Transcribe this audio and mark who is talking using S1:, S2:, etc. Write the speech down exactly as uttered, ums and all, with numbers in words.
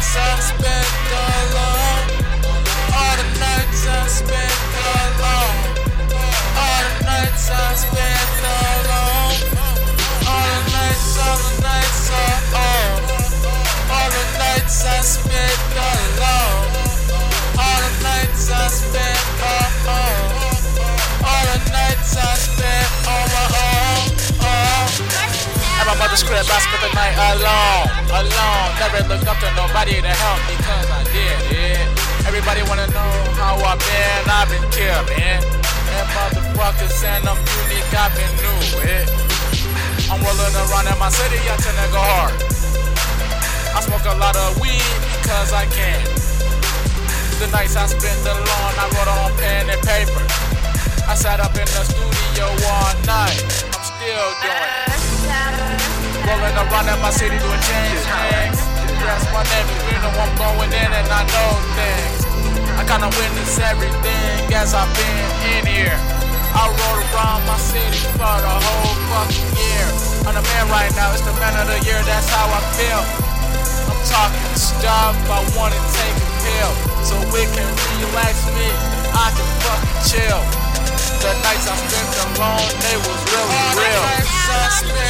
S1: nights I spent alone. All the nights I spent alone. All the nights I spent alone. All the nights, all the nights, oh, oh. All the nights I spent alone. All the nights I spent, oh, oh. All the nights I spent on my own, oh. At my mother's crib, I spent the night alone, alone. Never looked up to nobody to help me, cause I did it. Everybody wanna know how I've been, I've been killing. And motherfuckers and I'm unique, I've been new it. I'm rolling around in my city, I tend to go hard. I smoke a lot of weed because I can. The nights I spent alone, I wrote on pen and paper. I sat up in the studio all night, I'm still doing it. Rolling around in my city doing change things. Yes, my name is Reno, I'm going in and I know things. I kinda witness everything as I've been in here. I rode around my city for the whole fucking year. I'm the man right now, it's the man of the year, that's how I feel. I'm talking stuff, I wanna take a pill, so it can relax me, I can fucking chill. The nights I spent alone, they was really real.